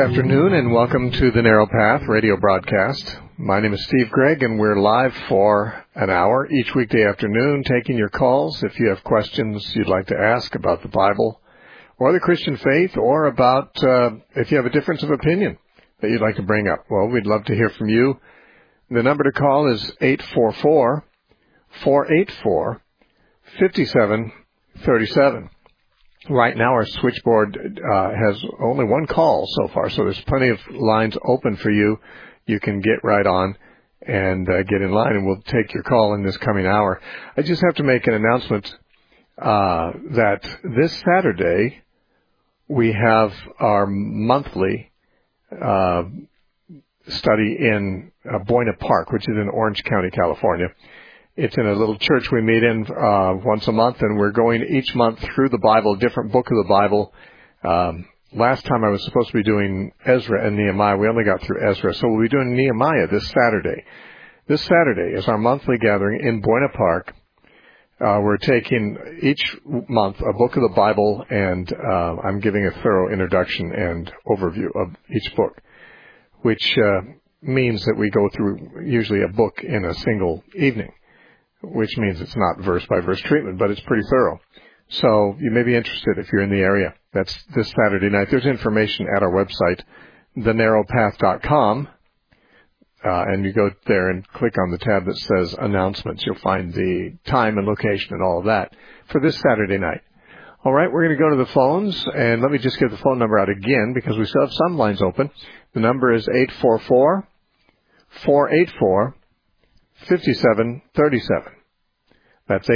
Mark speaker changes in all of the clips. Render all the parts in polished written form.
Speaker 1: afternoon, and welcome to the Narrow Path radio broadcast. My name is Steve Gregg, and we're live for an hour each weekday afternoon, taking your calls if you have questions you'd like to ask about the Bible or the Christian faith, or about if you have a difference of opinion that you'd like to bring up. Well, we'd love to hear from you. The number to call is 844-484-5737. Right now, our switchboard has only one call so far, so there's plenty of lines open for you. You can get right on and get in line, and we'll take your call in this coming hour. I just have to make an announcement that this Saturday we have our monthly study in Buena Park, which is in Orange County, California. It's in a little church we meet in once a month, and we're going each month through the Bible, a different book of the Bible. Last time I was supposed to be doing Ezra and Nehemiah. We only got through Ezra, so we'll be doing Nehemiah this Saturday. This Saturday is our monthly gathering in Buena Park. We're taking each month a book of the Bible, and I'm giving a thorough introduction and overview of each book, which means that we go through usually a book in a single evening, which means it's not verse-by-verse treatment, but it's pretty thorough. So you may be interested if you're in the area. That's this Saturday night. There's information at our website, thenarrowpath.com, and you go there and click on the tab that says Announcements. You'll find the time and location and all of that for this Saturday night. All right, we're going to go to the phones, and let me just get the phone number out again because we still have some lines open. The number is 844-484-5737. That's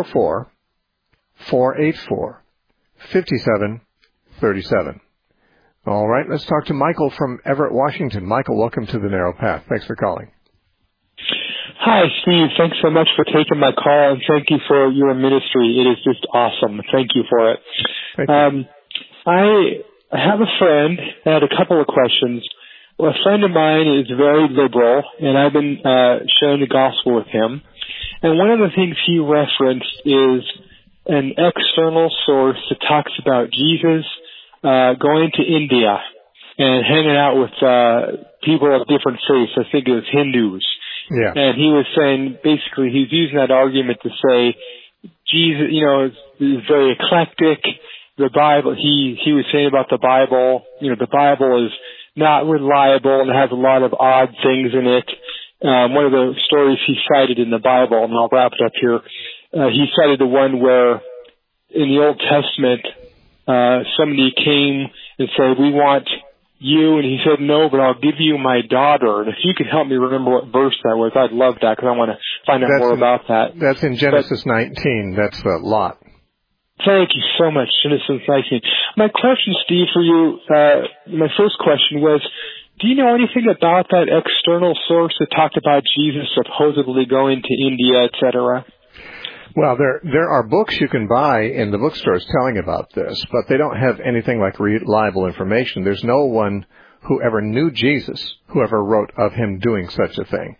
Speaker 1: 844-484-5737. All right, let's talk to Michael from Everett, Washington. Michael, welcome to the Narrow Path. Thanks for calling.
Speaker 2: Hi, Steve. Thanks so much for taking my call, and thank you for your ministry. It is just awesome. Thank you for it.
Speaker 1: Thank you.
Speaker 2: I have a friend. I had a couple of questions. Well, a friend of mine is very liberal, and I've been sharing the gospel with him. And one of the things he referenced is an external source that talks about Jesus going to India and hanging out with people of different faiths. I think it was Hindus.
Speaker 1: Yeah.
Speaker 2: And he was saying, basically, he's using that argument to say Jesus, is very eclectic. The Bible, he was saying about the Bible, the Bible is not reliable and has a lot of odd things in it. One of the stories he cited in the Bible, and I'll wrap it up here, he cited the one where in the Old Testament, somebody came and said, "We want you," and he said, "No, but I'll give you my daughter." And if you could help me remember what verse that was, I'd love that, because I want to find out more about that.
Speaker 1: That's in Genesis 19. That's Lot.
Speaker 2: Thank you so much, Genesis 19. My question, Steve, for you, my first question was, do you know anything about that external source that talked about Jesus supposedly going to India, etc.?
Speaker 1: Well, there are books you can buy in the bookstores telling about this, but they don't have anything like reliable information. There's no one who ever knew Jesus who ever wrote of him doing such a thing.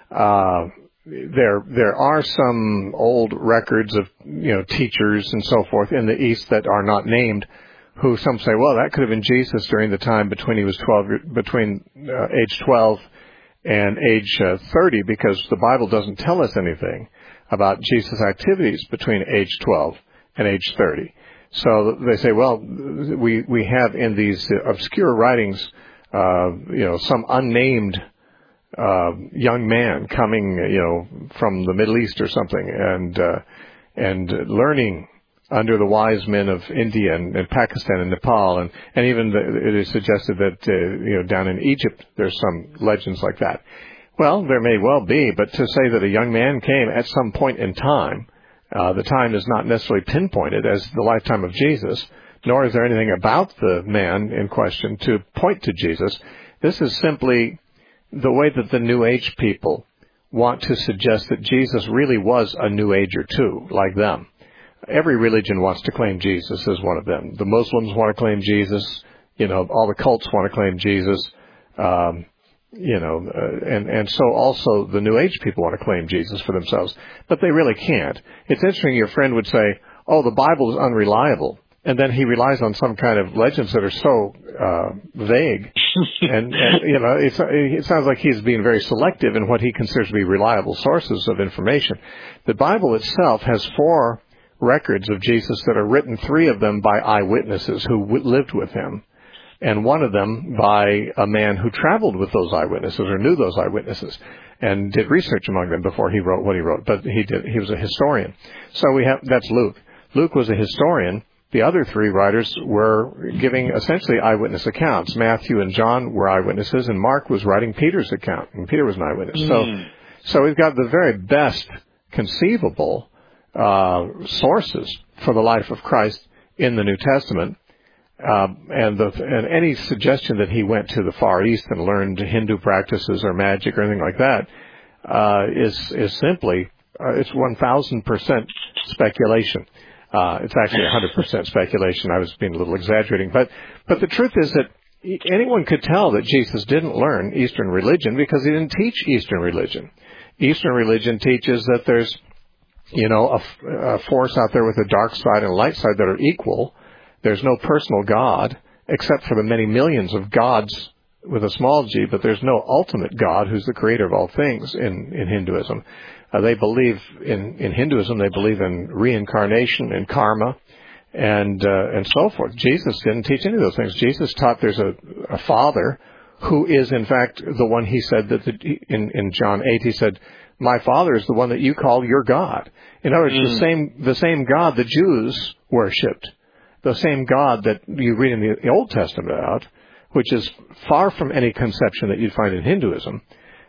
Speaker 1: There are some old records of teachers and so forth in the East that are not named, who some say, well, that could have been Jesus during the time between age 12 and age 30, because the Bible doesn't tell us anything about Jesus' activities between age 12 and age 30. So they say, well, we have in these obscure writings, some unnamed young man coming, from the Middle East or something, and learning under the wise men of India and Pakistan and Nepal, and even it is suggested that down in Egypt there's some legends like that. Well, there may well be, but to say that a young man came at some point in time, the time is not necessarily pinpointed as the lifetime of Jesus, nor is there anything about the man in question to point to Jesus. This is simply the way that the New Age people want to suggest that Jesus really was a New Ager too, like them. Every religion wants to claim Jesus as one of them. The Muslims want to claim Jesus. All the cults want to claim Jesus. And so also the New Age people want to claim Jesus for themselves, but they really can't. It's interesting, your friend would say, oh, the Bible is unreliable. and then he relies on some kind of legends that are so vague, and it sounds like he's being very selective in what he considers to be reliable sources of information. The Bible itself has 4 records of Jesus that are written, 3 of them by eyewitnesses who lived with him, and 1 of them by a man who traveled with those eyewitnesses or knew those eyewitnesses and did research among them before he wrote what he wrote. But he was a historian. So that's Luke. Luke was a historian. The other 3 writers were giving essentially eyewitness accounts. Matthew and John were eyewitnesses, and Mark was writing Peter's account, and Peter was an eyewitness. So we've got the very best conceivable sources for the life of Christ in the New Testament. And any suggestion that he went to the Far East and learned Hindu practices or magic or anything like that is simply it's 1,000% speculation. It's actually 100% speculation. I was being a little exaggerating, but the truth is that anyone could tell that Jesus didn't learn Eastern religion because he didn't teach Eastern religion. Eastern religion teaches that there's a force out there with a dark side and a light side that are equal. There's no personal God, except for the many millions of gods with a small g, but there's no ultimate God who's the creator of all things in Hinduism. They believe in Hinduism, they believe in reincarnation and karma and so forth. Jesus didn't teach any of those things. Jesus taught there's a Father who is, in fact, the one he said that in John 8, he said, "My Father is the one that you call your God." In other words, the same God the Jews worshipped, the same God that you read in the Old Testament about, which is far from any conception that you'd find in Hinduism.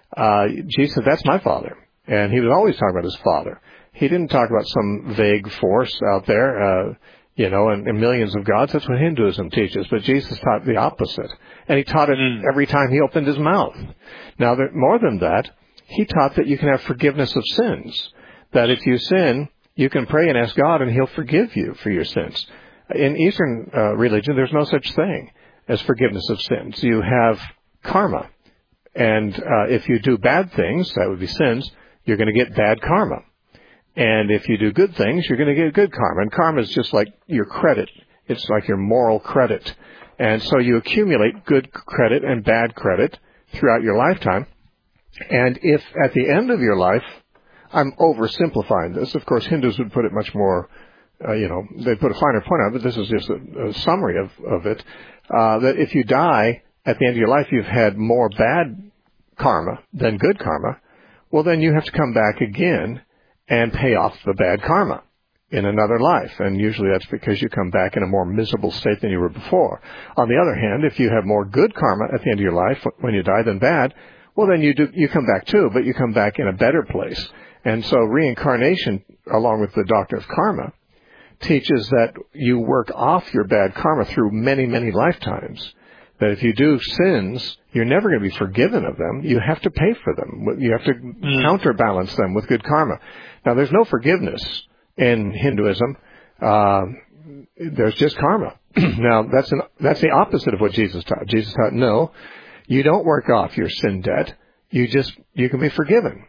Speaker 1: Jesus said, "That's my Father." And he was always talking about his Father. He didn't talk about some vague force out there, and millions of gods. That's what Hinduism teaches. But Jesus taught the opposite. And he taught it every time he opened his mouth. Now, more than that, he taught that you can have forgiveness of sins. That if you sin, you can pray and ask God, and he'll forgive you for your sins. In Eastern religion, there's no such thing as forgiveness of sins. You have karma. And if you do bad things, that would be sins, you're going to get bad karma. And if you do good things, you're going to get good karma. And karma is just like your credit. It's like your moral credit. And so you accumulate good credit and bad credit throughout your lifetime. And if at the end of your life, I'm oversimplifying this. Of course, Hindus would put it much more, they put a finer point on it, but this is just a summary of it, that if you die at the end of your life, you've had more bad karma than good karma, well, then you have to come back again and pay off the bad karma in another life. And usually that's because you come back in a more miserable state than you were before. On the other hand, if you have more good karma at the end of your life when you die than bad, well, then you come back too, but you come back in a better place. And so reincarnation, along with the doctrine of karma, teaches that you work off your bad karma through many, many lifetimes. That if you do sins, you're never going to be forgiven of them. You have to pay for them. You have to counterbalance them with good karma. Now, there's no forgiveness in Hinduism. There's just karma. Now, that's the opposite of what Jesus taught. Jesus taught, no, you don't work off your sin debt. You can be forgiven.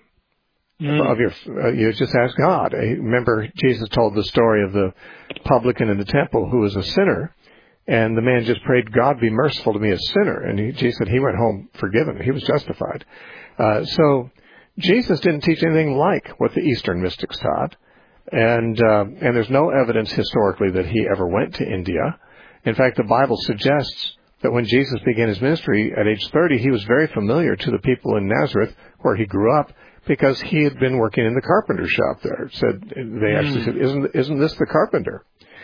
Speaker 1: You just ask God. Remember, Jesus told the story of the publican in the temple who was a sinner, and the man just prayed, "God, be merciful to me, a sinner." And Jesus said he went home forgiven. He was justified. So Jesus didn't teach anything like what the Eastern mystics taught, and there's no evidence historically that he ever went to India. In fact, the Bible suggests that when Jesus began his ministry at age 30, he was very familiar to the people in Nazareth, where he grew up, because he had been working in the carpenter shop there. They actually said, "Isn't this the carpenter?"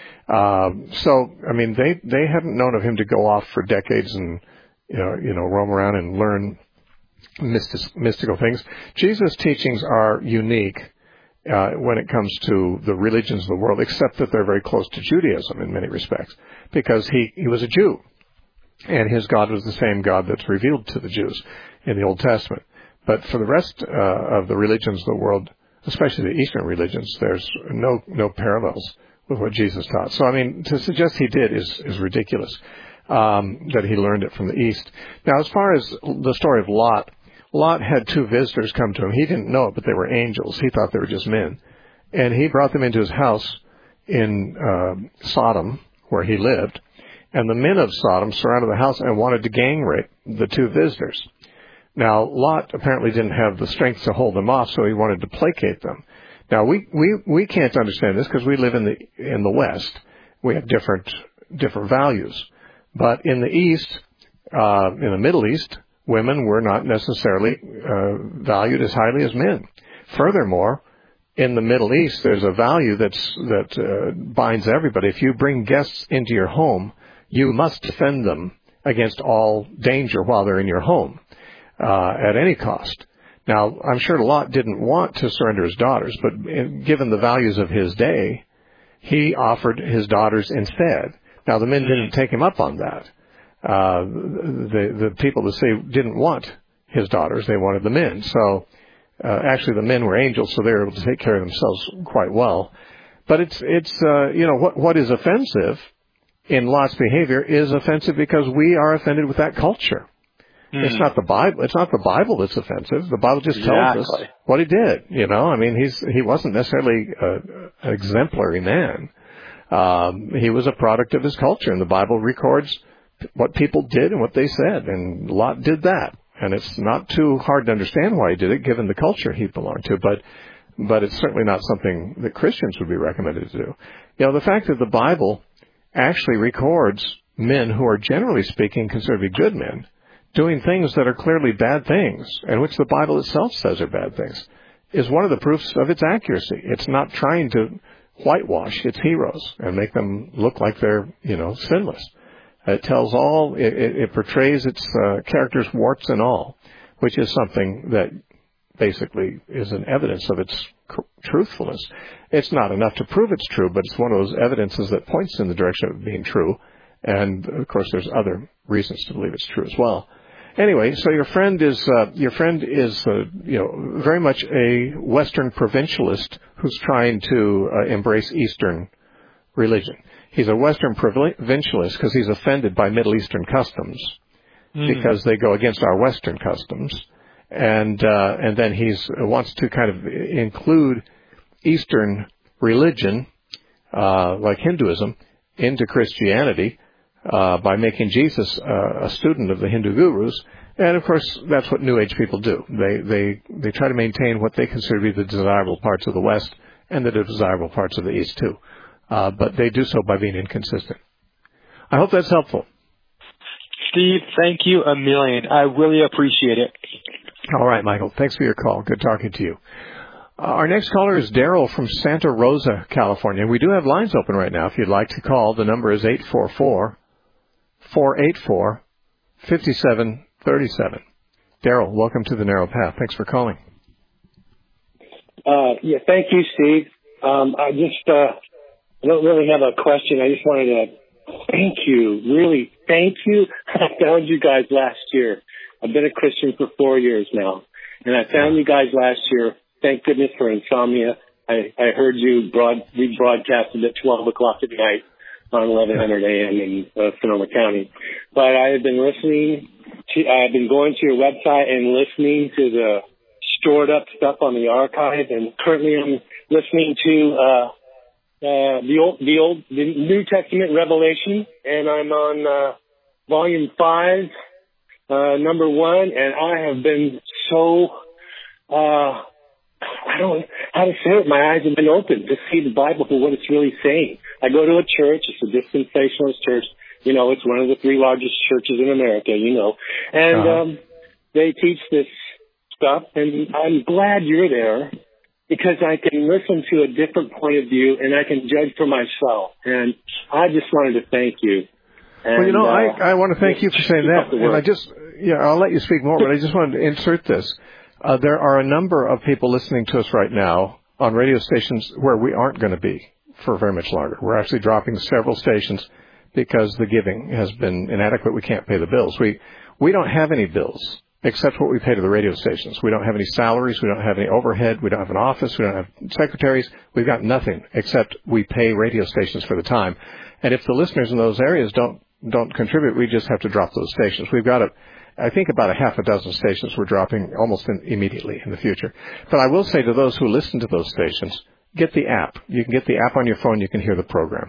Speaker 1: So, I mean, they hadn't known of him to go off for decades and, roam around and learn mystical things. Jesus' teachings are unique when it comes to the religions of the world, except that they're very close to Judaism in many respects, because he was a Jew, and his God was the same God that's revealed to the Jews in the Old Testament. But for the rest of the religions of the world, especially the Eastern religions, there's no parallels with what Jesus taught. So, I mean, to suggest he did is ridiculous, that he learned it from the East. Now, as far as the story of Lot had 2 visitors come to him. He didn't know it, but they were angels. He thought they were just men. And he brought them into his house in Sodom, where he lived, and the men of Sodom surrounded the house and wanted to gang rape the two visitors. Now, Lot apparently didn't have the strength to hold them off, so he wanted to placate them. Now, we can't understand this because we live in the West. We have different values. But in the East, in the Middle East, women were not necessarily valued as highly as men. Furthermore, in the Middle East, there's a value that binds everybody. If you bring guests into your home, you must defend them against all danger while they're in your home, at any cost. Now, I'm sure Lot didn't want to surrender his daughters, but given the values of his day, he offered his daughters instead. Now, the men didn't take him up on that. The people that say didn't want his daughters, they wanted the men. So, actually the men were angels, so they were able to take care of themselves quite well. But it's what is offensive in Lot's behavior is offensive because we are offended with that culture. It's not the Bible. It's not the Bible that's offensive. The Bible just tells us what he did. I mean, he wasn't necessarily an exemplary man. He was a product of his culture, and the Bible records what people did and what they said, and Lot did that. And it's not too hard to understand why he did it, given the culture he belonged to. But it's certainly not something that Christians would be recommended to do. The fact that the Bible actually records men who are, generally speaking, considered to be good men, doing things that are clearly bad things, and which the Bible itself says are bad things, is one of the proofs of its accuracy. It's not trying to whitewash its heroes and make them look like they're, sinless. It tells it portrays its characters, warts and all, which is something that basically is an evidence of its truthfulness. It's not enough to prove it's true, but it's one of those evidences that points in the direction of it being true. And of course, there's other reasons to believe it's true as well. Anyway, so your friend is very much a Western provincialist who's trying to embrace Eastern religion. He's a Western provincialist because he's offended by Middle Eastern customs because they go against our Western customs, and then he wants to kind of include Eastern religion, like Hinduism, into Christianity by making Jesus a student of the Hindu gurus. And of course, that's what New Age people do. They try to maintain what they consider to be the desirable parts of the West and the desirable parts of the East too. But they do so by being inconsistent. I hope that's helpful.
Speaker 2: Steve, thank you a million. I really appreciate it.
Speaker 1: All right, Michael. Thanks for your call. Good talking to you. Our next caller is Daryl from Santa Rosa, California. We do have lines open right now. If you'd like to call, the number is 844-484-5737. Daryl, welcome to the Narrow Path. Thanks for calling.
Speaker 3: Thank you, Steve. I don't really have a question. I just wanted to thank you. Really, thank you. I found you guys last year. I've been a Christian for 4 years now, and I found you guys last year. Thank goodness for insomnia. I heard you rebroadcasted at 12 o'clock at night on 1100 a.m. in Sonoma County. But I've been going to your website and listening to the stored up stuff on the archive, and currently I'm listening to the New Testament Revelation, and I'm on volume 5, number 1, and I have been so I don't know how to say it. My eyes have been opened to see the Bible for what it's really saying. I go to a church. It's a dispensationalist church. It's one of the 3 largest churches in America, and they teach this stuff, and I'm glad you're there because I can listen to a different point of view and I can judge for myself. And I just wanted to thank you. And,
Speaker 1: I want to thank you for saying that. And I'll let you speak more, but I just wanted to insert this. There are a number of people listening to us right now on radio stations where we aren't going to be for very much longer. We're actually dropping several stations because the giving has been inadequate. We can't pay the bills. We don't have any bills except what we pay to the radio stations. We don't have any salaries. We don't have any overhead. We don't have an office. We don't have secretaries. We've got nothing except we pay radio stations for the time. And if the listeners in those areas don't contribute, we just have to drop those stations. We've got I think about a half a dozen stations we're dropping almost immediately in the future. But I will say to those who listen to those stations, get the app. You can get the app on your phone. You can hear the program.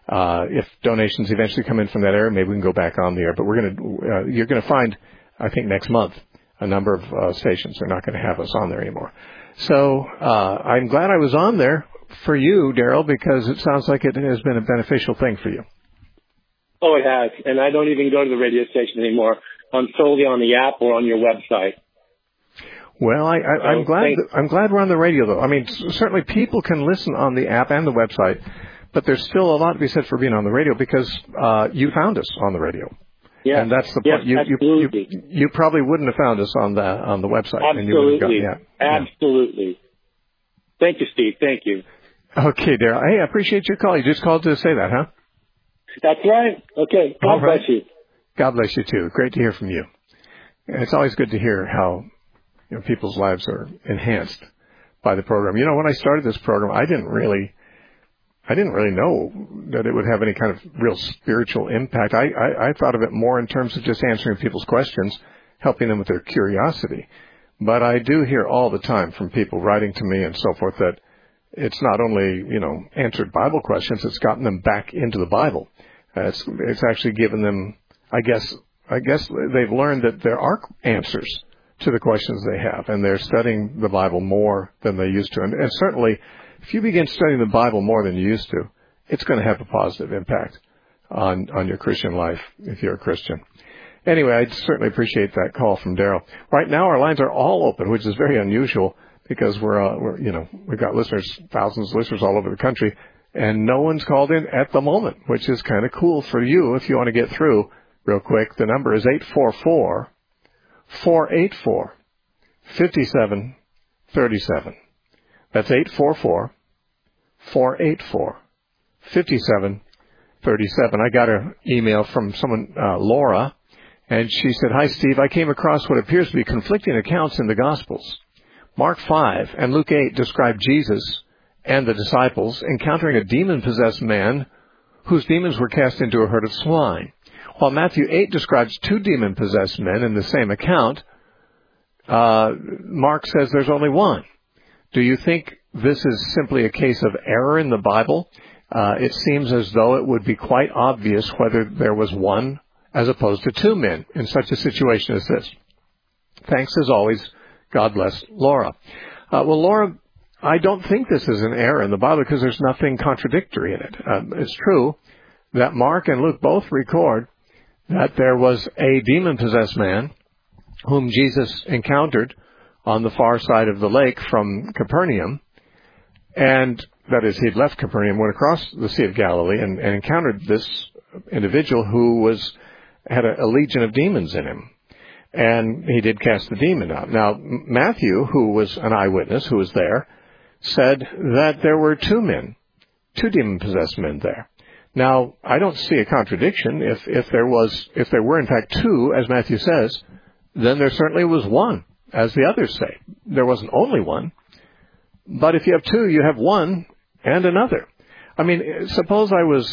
Speaker 1: If donations eventually come in from that area, maybe we can go back on the air. But you're going to find, I think next month, a number of stations are not going to have us on there anymore. So I'm glad I was on there for you, Daryl, because it sounds like it has been a beneficial thing for you.
Speaker 3: Oh, it has. And I don't even go to the radio station anymore. I'm solely on the app or on your website.
Speaker 1: Well, I'm glad we're on the radio, though. I mean, certainly people can listen on the app and the website, but there's still a lot to be said for being on the radio because you found us on the radio.
Speaker 3: Yeah.
Speaker 1: And that's the point. You probably wouldn't have found us on the website.
Speaker 3: Absolutely.
Speaker 1: And
Speaker 3: Absolutely. Thank you, Steve. Thank you.
Speaker 1: Okay, Daryl. Hey, I appreciate your call. You just called to say that, huh?
Speaker 3: That's right. Okay. God bless you.
Speaker 1: God bless you, too. Great to hear from you. And it's always good to hear how people's lives are enhanced by the program. When I started this program, I didn't really know that it would have any kind of real spiritual impact. I thought of it more in terms of just answering people's questions, helping them with their curiosity. But I do hear all the time from people writing to me and so forth that it's not only, answered Bible questions, it's gotten them back into the Bible. It's actually given them, I guess they've learned that there are answers to the questions they have, and they're studying the Bible more than they used to. And certainly, if you begin studying the Bible more than you used to, it's going to have a positive impact on your Christian life if you're a Christian. Anyway, I certainly appreciate that call from Daryl. Right now, our lines are all open, which is very unusual because we've got listeners, thousands of listeners all over the country, and no one's called in at the moment, which is kind of cool for you if you want to get through real quick. The number is 844-484-5737. That's 844-484-5737. I got an email from someone, Laura, and she said, "Hi, Steve. I came across what appears to be conflicting accounts in the Gospels. Mark 5 and Luke 8 describe Jesus and the disciples encountering a demon-possessed man whose demons were cast into a herd of swine. While Matthew 8 describes 2 demon-possessed men in the same account, Mark says there's only one. Do you think this is simply a case of error in the Bible? It seems as though it would be quite obvious whether there was one as opposed to 2 men in such a situation as this. Thanks as always. God bless, Laura." Well, Laura, I don't think this is an error in the Bible because there's nothing contradictory in it. It's true that Mark and Luke both record that there was a demon-possessed man whom Jesus encountered on the far side of the lake from Capernaum, and that is, he'd left Capernaum, went across the Sea of Galilee, and encountered this individual who had a legion of demons in him. And he did cast the demon out. Now, Matthew, who was an eyewitness, who was there, said that there were 2 demon-possessed men there. Now, I don't see a contradiction. If there were in fact 2, as Matthew says, then there certainly was one, as the others say. There wasn't only one. But if you have 2, you have one and another. I mean, suppose I was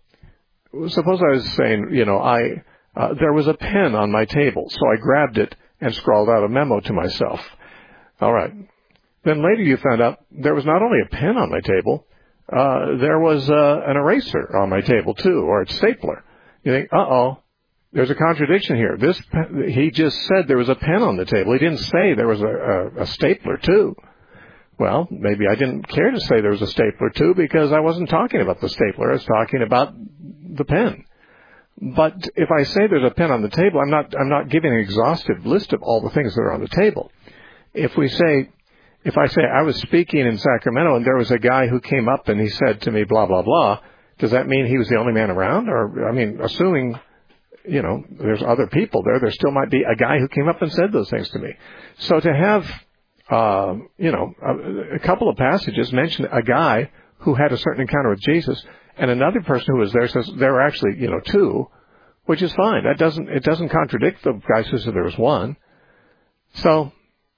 Speaker 1: saying, there was a pen on my table, so I grabbed it and scrawled out a memo to myself. All right. Then later you found out there was not only a pen on my table, there was an eraser on my table too, or a stapler. You think, there's a contradiction here. He just said there was a pen on the table. He didn't say there was a stapler too. Well, maybe I didn't care to say there was a stapler too because I wasn't talking about the stapler. I was talking about the pen. But if I say there's a pen on the table, I'm not giving an exhaustive list of all the things that are on the table. If I say I was speaking in Sacramento and there was a guy who came up and he said to me blah blah blah, does that mean he was the only man around? Or assuming there's other people there still might be a guy who came up and said those things to me. So to have a couple of passages mention a guy who had a certain encounter with Jesus, and another person who was there says there were actually, 2, which is fine. It doesn't contradict the guy who said there was one. So,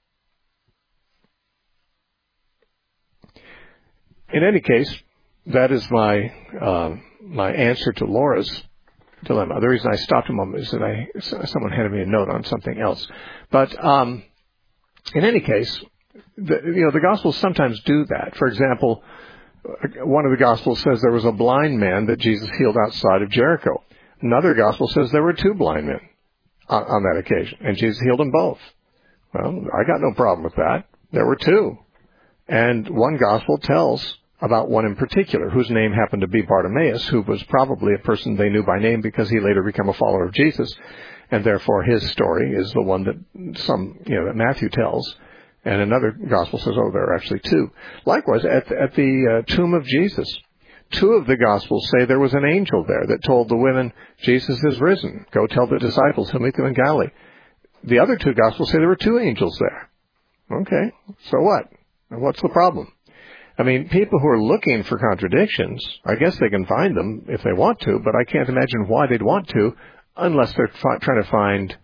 Speaker 1: in any case, that is my answer to Laura's dilemma. The reason I stopped a moment is that someone handed me a note on something else. But in any case, the Gospels sometimes do that. For example, One of the Gospels says there was a blind man that Jesus healed outside of Jericho. Another Gospel says there were 2 blind men on that occasion, and Jesus healed them both. Well, I got no problem with that. There were 2. And one Gospel tells about one in particular, whose name happened to be Bartimaeus, who was probably a person they knew by name because he later became a follower of Jesus, and therefore his story is the one that that Matthew tells. And another Gospel says, there are actually 2. Likewise, at the tomb of Jesus, 2 of the Gospels say there was an angel there that told the women, Jesus is risen. Go tell the disciples, he'll meet them in Galilee. The other 2 Gospels say there were 2 angels there. Okay, so what? What's the problem? I mean, people who are looking for contradictions, I guess they can find them if they want to, but I can't imagine why they'd want to unless they're trying to find,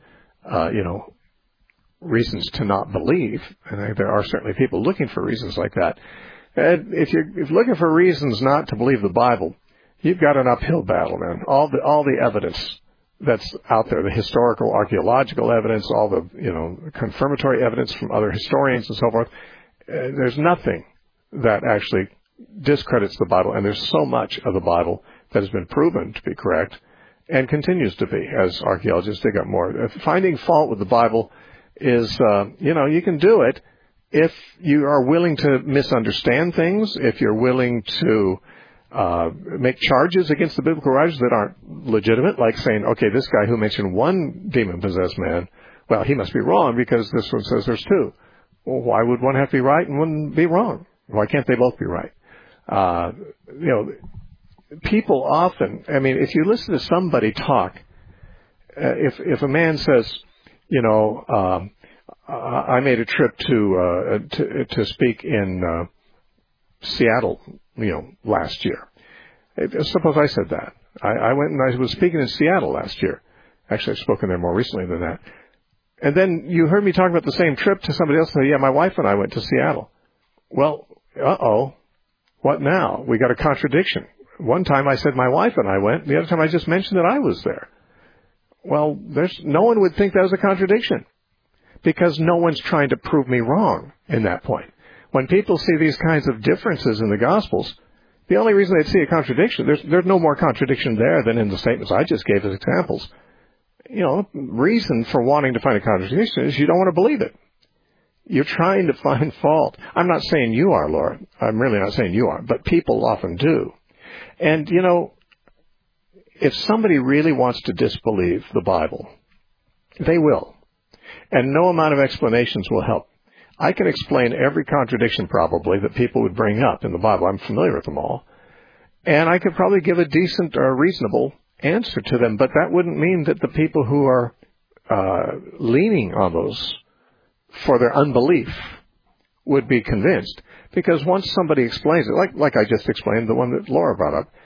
Speaker 1: reasons to not believe. And there are certainly people looking for reasons like that. And if you're looking for reasons not to believe the Bible, you've got an uphill battle, man. All the evidence that's out there, the historical, archaeological evidence, all the, confirmatory evidence from other historians and so forth, there's nothing that actually discredits the Bible, and there's so much of the Bible that has been proven to be correct and continues to be as archaeologists dig up more. Finding fault with the Bible is, you can do it if you are willing to misunderstand things, if you're willing to make charges against the biblical writers that aren't legitimate, like saying, okay, this guy who mentioned one demon-possessed man, well, he must be wrong because this one says there's 2. Well, why would one have to be right and one be wrong? Why can't they both be right? People often, if you listen to somebody talk, if a man says, I made a trip to speak in Seattle, last year. Suppose I said that. I went and I was speaking in Seattle last year. Actually, I've spoken there more recently than that. And then you heard me talk about the same trip to somebody else and say, yeah, my wife and I went to Seattle. Well, what now? We got a contradiction. One time I said my wife and I went. The other time I just mentioned that I was there. Well, no one would think that was a contradiction because no one's trying to prove me wrong in that point. When people see these kinds of differences in the Gospels, the only reason they'd see a contradiction, there's no more contradiction there than in the statements I just gave as examples. Reason for wanting to find a contradiction is you don't want to believe it. You're trying to find fault. I'm not saying you are, Laura. I'm really not saying you are, but people often do. And, if somebody really wants to disbelieve the Bible, they will. And no amount of explanations will help. I can explain every contradiction probably that people would bring up in the Bible. I'm familiar with them all. And I could probably give a decent or reasonable answer to them, but that wouldn't mean that the people who are leaning on those for their unbelief would be convinced. Because once somebody explains it, like I just explained, the one that Laura brought up,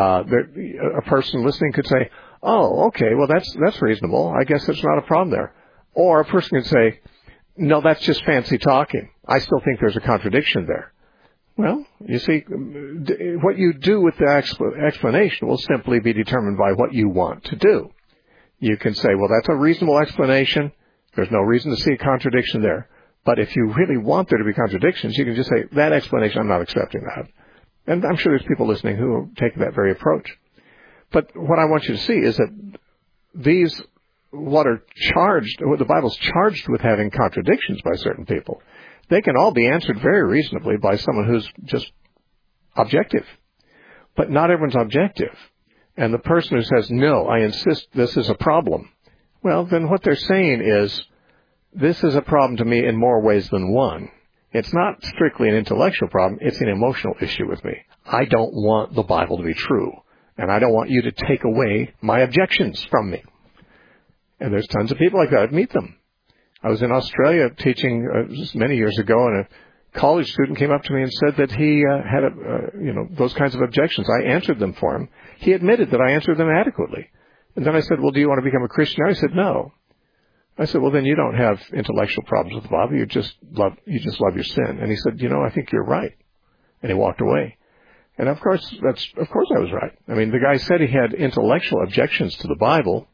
Speaker 1: a person listening could say, oh, okay, well, that's reasonable. I guess there's not a problem there. Or a person could say, no, that's just fancy talking. I still think there's a contradiction there. Well, you see, what you do with the explanation will simply be determined by what you want to do. You can say, well, that's a reasonable explanation. There's no reason to see a contradiction there. But if you really want there to be contradictions, you can just say, that explanation, I'm not accepting that. And I'm sure there's people listening who will take that very approach. But what I want you to see is that what the Bible's charged with having contradictions by certain people, they can all be answered very reasonably by someone who's just objective. But not everyone's objective. And the person who says, no, I insist this is a problem, well, then what they're saying is, this is a problem to me in more ways than one. It's not strictly an intellectual problem. It's an emotional issue with me. I don't want the Bible to be true. And I don't want you to take away my objections from me. And there's tons of people like that. I'd meet them. I was in Australia teaching many years ago, and a college student came up to me and said that he had those kinds of objections. I answered them for him. He admitted that I answered them adequately. And then I said, well, do you want to become a Christian? He said, no. I said, well, then you don't have intellectual problems with the Bible. You just love your sin. And he said, I think you're right. And he walked away. And of course I was right. I mean, the guy said he had intellectual objections to the Bible.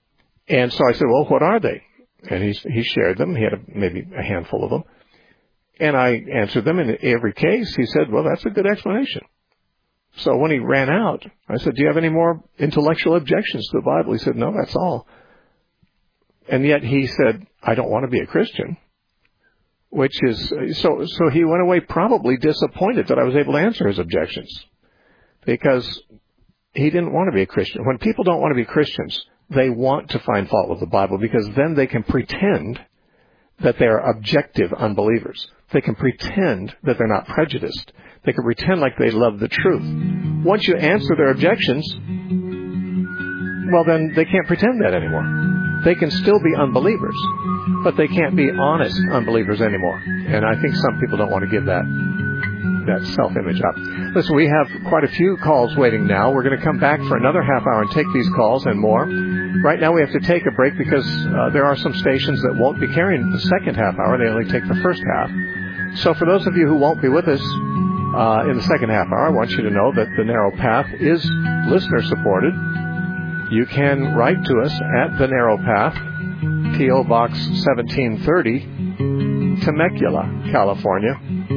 Speaker 1: And so I said, well, what are they? And he shared them. He had maybe a handful of them. And I answered them in every case. He said, well, that's a good explanation. So when he ran out, I said, do you have any more intellectual objections to the Bible? He said, no, that's all. And yet he said, I don't want to be a Christian. Which is, so he went away probably disappointed that I was able to answer his objections. Because he didn't want to be a Christian. When people don't want to be Christians, they want to find fault with the Bible because then they can pretend that they are objective unbelievers. They can pretend that they're not prejudiced. They can pretend like they love the truth. Once you answer their objections, well, then they can't pretend that anymore. They can still be unbelievers, but they can't be honest unbelievers anymore. And I think some people don't want to give that self-image up. Listen, we have quite a few calls waiting now. We're going to come back for another half hour and take these calls and more. Right now we have to take a break because there are some stations that won't be carrying the second half hour. They only take the first half. So for those of you who won't be with us in the second half hour, I want you to know that The Narrow Path is listener-supported. You can write to us at The Narrow Path, P.O. Box 1730, Temecula, California,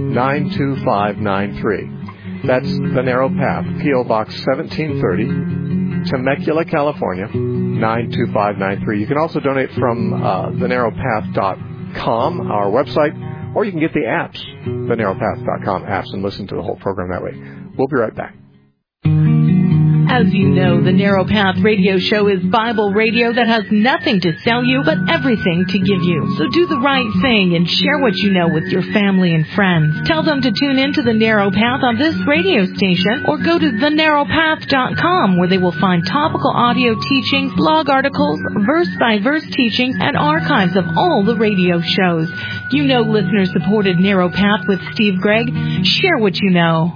Speaker 1: 92593. That's The Narrow Path, P.O. Box 1730, Temecula, California, 92593. You can also donate from thenarrowpath.com, our website, or you can get the apps, thenarrowpath.com apps, and listen to the whole program that way. We'll be right back.
Speaker 4: As you know, the Narrow Path radio show is Bible radio that has nothing to sell you, but everything to give you. So do the right thing and share what you know with your family and friends. Tell them to tune in to the Narrow Path on this radio station, or go to thenarrowpath.com, where they will find topical audio teachings, blog articles, verse-by-verse teachings, and archives of all the radio shows. You know listener-supported Narrow Path with Steve Gregg. Share what you know.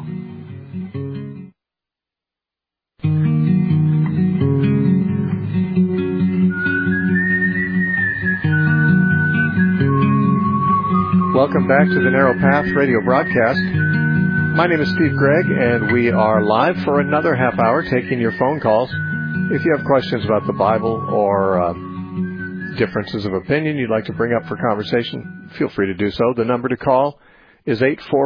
Speaker 1: Welcome back to the Narrow Path radio broadcast. My name is Steve Gregg, and we are live for another half hour taking your phone calls. If you have questions about the Bible or differences of opinion you'd like to bring up for conversation, feel free to do so. The number to call is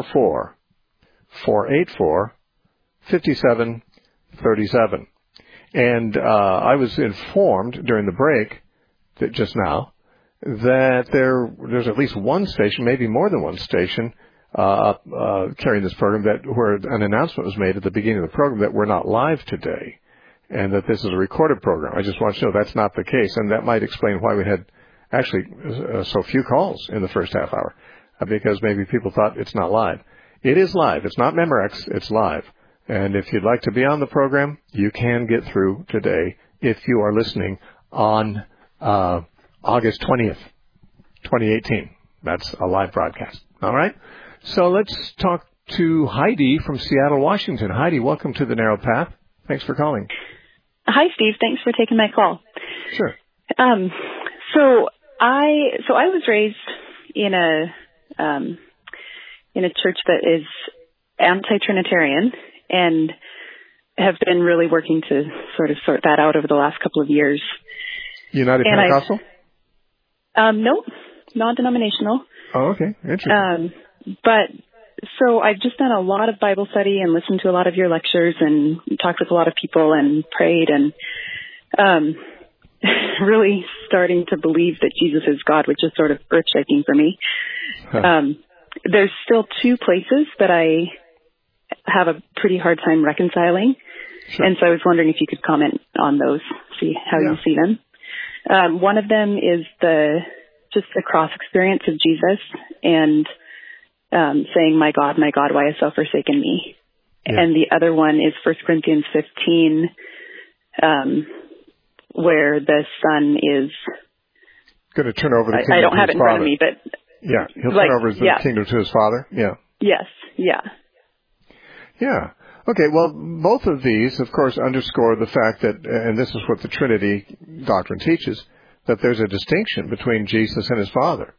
Speaker 1: 844-484-5737. And I was informed during the break that just now that there's at least one station, maybe more than one station, carrying this program where an announcement was made at the beginning of the program that we're not live today, and that this is a recorded program. I just want you to know that's not the case, and that might explain why we had actually so few calls in the first half hour, because maybe people thought it's not live. It is live. It's not Memorex. It's live. And if you'd like to be on the program, you can get through today if you are listening on August 20th, 2018. That's a live broadcast. All right? So let's talk to Heidi from Seattle, Washington. Heidi, welcome to the Narrow Path. Thanks for calling.
Speaker 5: Hi, Steve. Thanks for taking my call.
Speaker 1: Sure.
Speaker 5: So I was raised in a church that is anti-Trinitarian, and have been really working to sort that out over the last couple of years.
Speaker 1: United Pentecostal?
Speaker 5: No, non-denominational.
Speaker 1: Oh, okay. Interesting.
Speaker 5: But so I've just done a lot of Bible study and listened to a lot of your lectures and talked with a lot of people and prayed and really starting to believe that Jesus is God, which is sort of earth-shaking for me. Huh. There's still two places that I have a pretty hard time reconciling. Sure. And so I was wondering if you could comment on those, see how you see them. One of them is just the cross experience of Jesus and saying, my God, why hast thou forsaken me? Yeah. And the other one is 1 Corinthians 15, where the Son is
Speaker 1: going to turn over the kingdom.
Speaker 5: I don't have it in front of me, but
Speaker 1: yeah, he'll turn over the kingdom to his Father. Yeah.
Speaker 5: Yes. Yeah.
Speaker 1: Yeah. Okay, well, both of these, of course, underscore the fact that, and this is what the Trinity doctrine teaches, that there's a distinction between Jesus and his Father.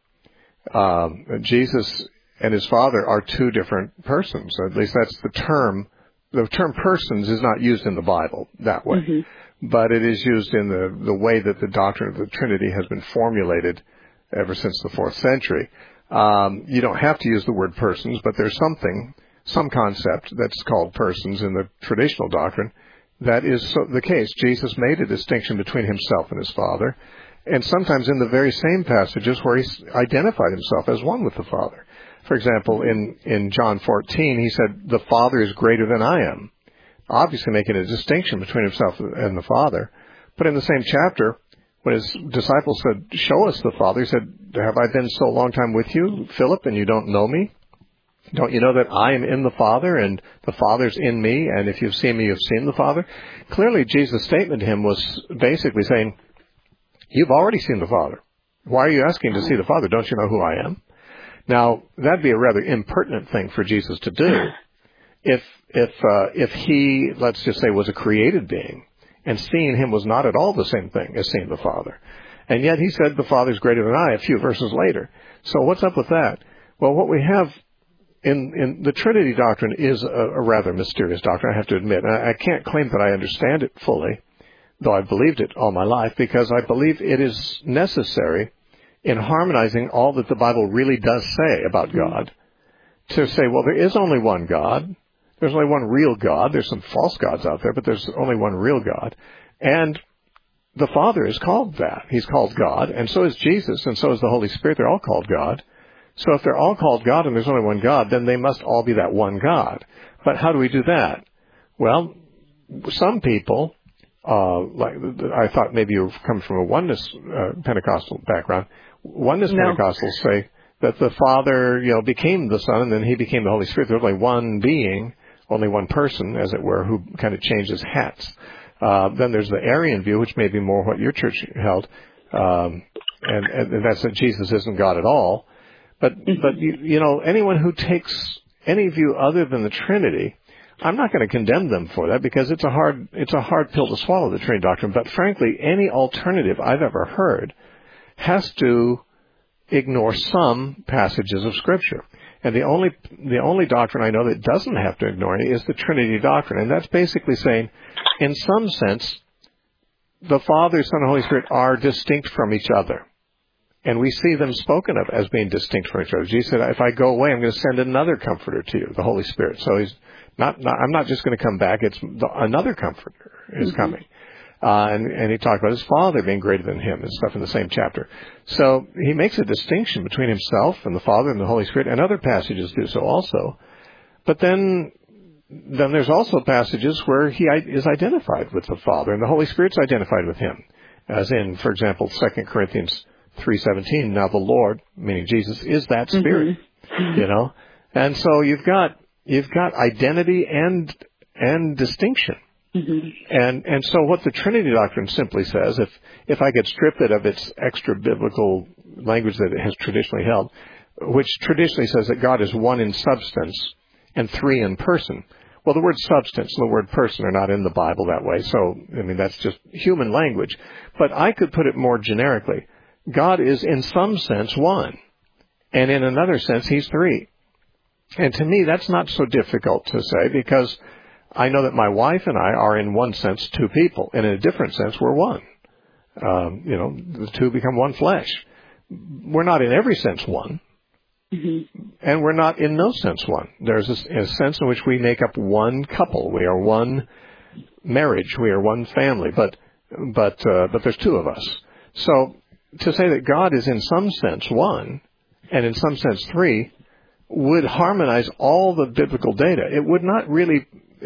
Speaker 1: Jesus and his Father are two different persons. At least that's the term. The term persons is not used in the Bible that way, mm-hmm. but it is used in the way that the doctrine of the Trinity has been formulated ever since the 4th century. You don't have to use the word persons, but there's some concept that's called persons in the traditional doctrine. That is the case. Jesus made a distinction between himself and his Father, and sometimes in the very same passages where he identified himself as one with the Father. For example, in John 14, he said, the Father is greater than I am, obviously making a distinction between himself and the Father. But in the same chapter, when his disciples said, show us the Father, he said, have I been so long time with you, Philip, and you don't know me? Don't you know that I am in the Father and the Father's in me, and if you've seen me, you've seen the Father? Clearly, Jesus' statement to him was basically saying, you've already seen the Father. Why are you asking to see the Father? Don't you know who I am? Now, that'd be a rather impertinent thing for Jesus to do. If he, let's just say, was a created being, and seeing him was not at all the same thing as seeing the Father. And yet he said the Father's greater than I a few verses later. So what's up with that? Well, what we have in the Trinity doctrine is a rather mysterious doctrine, I have to admit. And I can't claim that I understand it fully, though I've believed it all my life, because I believe it is necessary in harmonizing all that the Bible really does say about God, to say, well, there is only one God. There's only one real God. There's some false gods out there, but there's only one real God. And the Father is called that. He's called God, and so is Jesus, and so is the Holy Spirit. They're all called God. So if they're all called God and there's only one God, then they must all be that one God. But how do we do that? Well, some people, like I thought maybe you come from a oneness Pentecostal background. Oneness Pentecostals say that the Father, became the Son, and then he became the Holy Spirit. There's only one being, only one person, as it were, who kind of changes hats. Then there's the Arian view, which may be more what your church held, and that's that Jesus isn't God at all. But anyone who takes any view other than the Trinity, I'm not going to condemn them for that, because it's a hard pill to swallow, the Trinity doctrine. But frankly, any alternative I've ever heard has to ignore some passages of Scripture. And the only doctrine I know that doesn't have to ignore any is the Trinity doctrine. And that's basically saying, in some sense, the Father, Son, and Holy Spirit are distinct from each other. And we see them spoken of as being distinct from each other. Jesus said, if I go away, I'm going to send another comforter to you, the Holy Spirit. So he's I'm not just going to come back. Another comforter is coming. And he talked about his Father being greater than him and stuff in the same chapter. So he makes a distinction between himself and the Father and the Holy Spirit, and other passages do so also. But then there's also passages where he is identified with the Father, and the Holy Spirit's identified with him. As in, for example, 2 Corinthians 3:17, now the Lord, meaning Jesus, is that Spirit, And so you've got identity and distinction. Mm-hmm. And so what the Trinity doctrine simply says, if I could strip it of its extra biblical language that it has traditionally held, which traditionally says that God is one in substance and three in person. Well, the word substance and the word person are not in the Bible that way. So, that's just human language. But I could put it more generically. God is in some sense one, and in another sense he's three. And to me, that's not so difficult to say, because I know that my wife and I are in one sense two people, and in a different sense we're one. The two become one flesh. We're not in every sense one, and we're not in no sense one. There's a sense in which we make up one couple. We are one marriage. We are one family. But there's two of us. So to say that God is in some sense one, and in some sense three, would harmonize all the biblical data. It would not really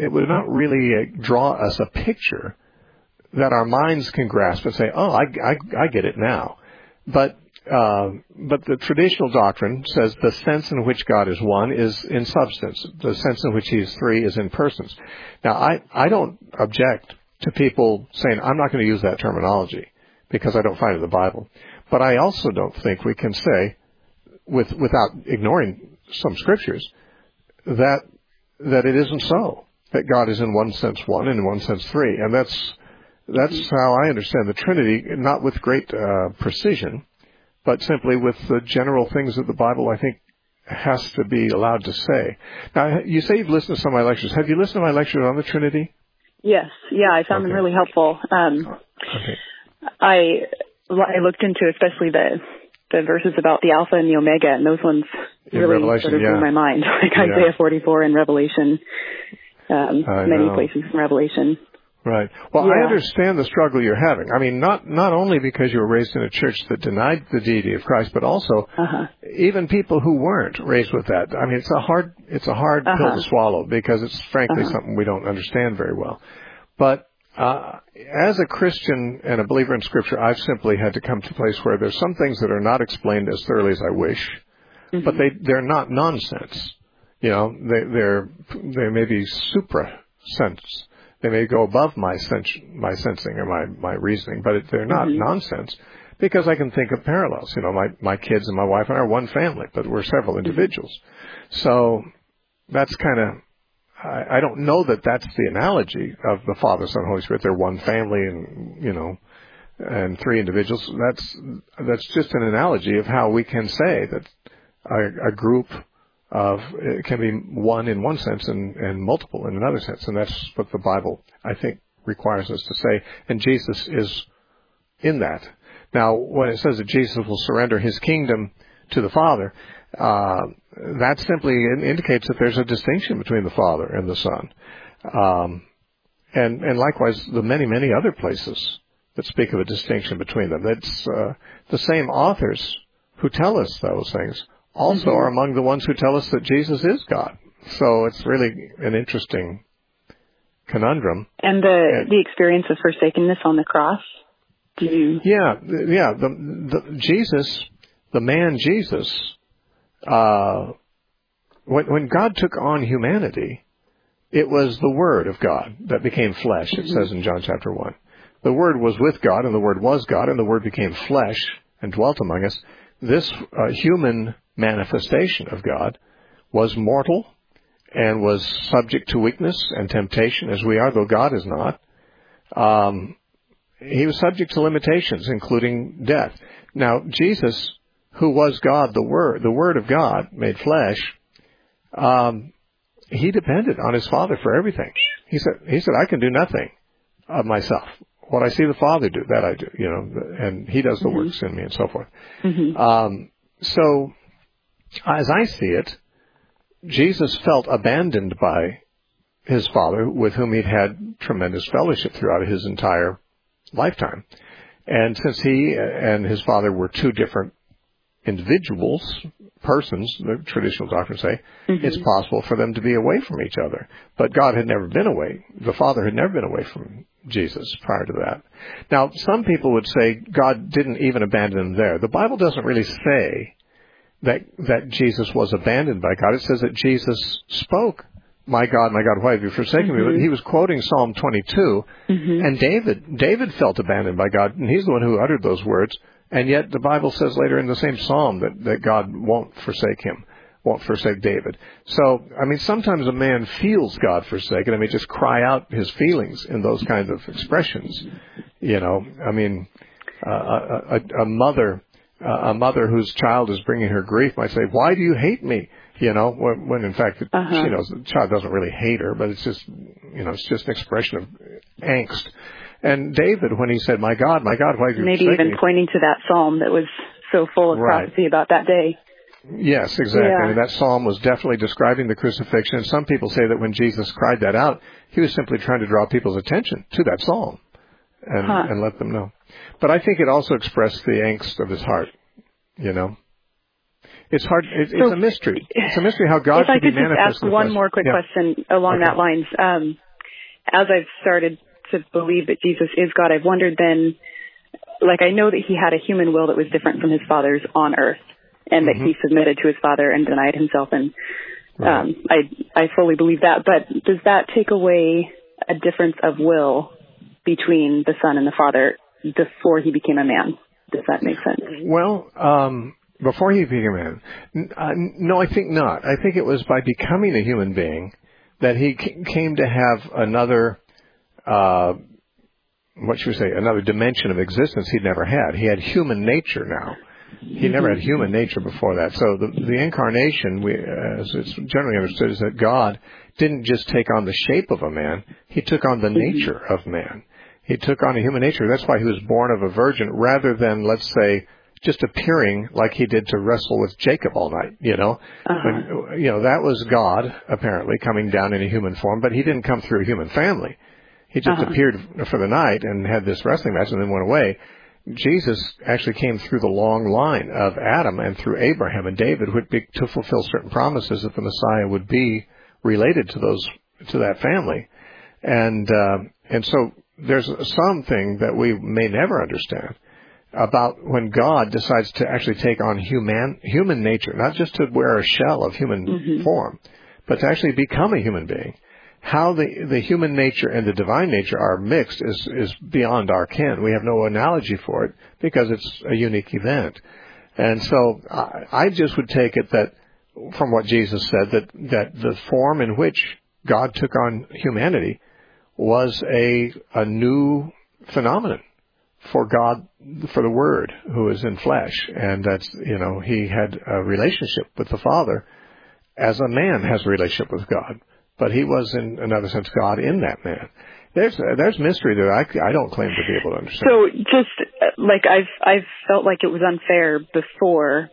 Speaker 1: draw us a picture that our minds can grasp and say, "Oh, I get it now." But the traditional doctrine says the sense in which God is one is in substance. The sense in which He is three is in persons. Now, I don't object to people saying, "I'm not going to use that terminology because I don't find it in the Bible." But I also don't think we can say, without ignoring some scriptures, that it isn't so. That God is in one sense one and in one sense three. And that's how I understand the Trinity, not with great precision, but simply with the general things that the Bible, I think, has to be allowed to say. Now, you say you've listened to some of my lectures. Have you listened to my lectures on the Trinity?
Speaker 5: Yes. Yeah, I found them really helpful.
Speaker 1: Okay.
Speaker 5: I looked into especially the verses about the Alpha and the Omega, and those ones really sort of blew my mind, like Isaiah 44 and Revelation, many places in Revelation.
Speaker 1: Right. Well, I understand the struggle you're having. I mean, not only because you were raised in a church that denied the deity of Christ, but also even people who weren't raised with that. I mean, it's a hard pill to swallow because it's frankly something we don't understand very well. But as a Christian and a believer in Scripture, I've simply had to come to a place where there's some things that are not explained as thoroughly as I wish, but they're not nonsense. You know, they may be supra-sense. They may go above my sensing or my reasoning, but they're not nonsense because I can think of parallels. You know, my kids and my wife and I are one family, but we're several individuals. So that's kind of, I don't know that that's the analogy of the Father, Son, Holy Spirit. They're one family and, you know, and three individuals. That's just an analogy of how we can say that a group it can be one in one sense and multiple in another sense. And that's what the Bible, I think, requires us to say. And Jesus is in that. Now, when it says that Jesus will surrender his kingdom to the Father, that simply indicates that there's a distinction between the Father and the Son. And likewise, the many, many other places that speak of a distinction between them. That's the same authors who tell us those things also are among the ones who tell us that Jesus is God. So it's really an interesting conundrum.
Speaker 5: And the experience of forsakenness on the cross.
Speaker 1: Jesus, the man Jesus, when God took on humanity, it was the Word of God that became flesh, it says in John chapter 1. The Word was with God, and the Word was God, and the Word became flesh and dwelt among us. This human manifestation of God was mortal and was subject to weakness and temptation as we are, though God is not. He was subject to limitations, including death. Now, Jesus, who was God, the Word of God made flesh, he depended on his Father for everything. He said, I can do nothing of myself. What I see the Father do, that I do, you know, and he does the works in me and so forth. So, as I see it, Jesus felt abandoned by his Father, with whom he'd had tremendous fellowship throughout his entire lifetime. And since he and his Father were two different individuals, persons, the traditional doctrines say, it's possible for them to be away from each other. But God had never been away. The Father had never been away from Jesus prior to that. Now, some people would say God didn't even abandon him there. The Bible doesn't really say that Jesus was abandoned by God. It says that Jesus spoke, my God, why have you forsaken me? But he was quoting Psalm 22, and David felt abandoned by God, and he's the one who uttered those words. And yet the Bible says later in the same psalm that God won't forsake him, won't forsake David. So, I mean, sometimes a man feels God forsaken. I mean, just cry out his feelings in those kinds of expressions. You know, I mean, a mother whose child is bringing her grief might say, why do you hate me? You know, when in fact, she knows the child doesn't really hate her, but it's just, you know, it's just an expression of angst. And David, when he said, my God, why have you
Speaker 5: maybe even me? Pointing to that psalm that was so full of prophecy about that day.
Speaker 1: Yes, exactly. Yeah. And that psalm was definitely describing the crucifixion. And some people say that when Jesus cried that out, he was simply trying to draw people's attention to that psalm and let them know. But I think it also expressed the angst of his heart, you know. It's hard. It's a mystery. It's a mystery how God can be manifest.
Speaker 5: If I could just ask one more quick question along that lines. As I've started to believe that Jesus is God, I've wondered then, like, I know that he had a human will that was different from his Father's on earth, and that he submitted to his Father and denied himself, and I fully believe that. But does that take away a difference of will between the Son and the Father before he became a man? Does that make sense?
Speaker 1: Well, before he became a man, no, I think not. I think it was by becoming a human being that he came to have another another dimension of existence he'd never had. He had human nature now. He never had human nature before that. So the incarnation, as it's generally understood, is that God didn't just take on the shape of a man. He took on the nature of man. He took on a human nature. That's why he was born of a virgin rather than, let's say, just appearing like he did to wrestle with Jacob all night, When, that was God, apparently, coming down in a human form, but he didn't come through a human family. He just appeared for the night and had this wrestling match and then went away. Jesus actually came through the long line of Adam and through Abraham and David to fulfill certain promises that the Messiah would be related to that family. And so there's something that we may never understand about when God decides to actually take on human nature, not just to wear a shell of human form, but to actually become a human being. How the human nature and the divine nature are mixed is beyond our ken. We have no analogy for it because it's a unique event. And so I just would take it that from what Jesus said, that the form in which God took on humanity was a new phenomenon for God, for the Word who is in flesh. And that's, he had a relationship with the Father as a man has a relationship with God. But he was, in another sense, God in that man. There's mystery there I don't claim to be able to understand.
Speaker 5: So just like I've felt like it was unfair before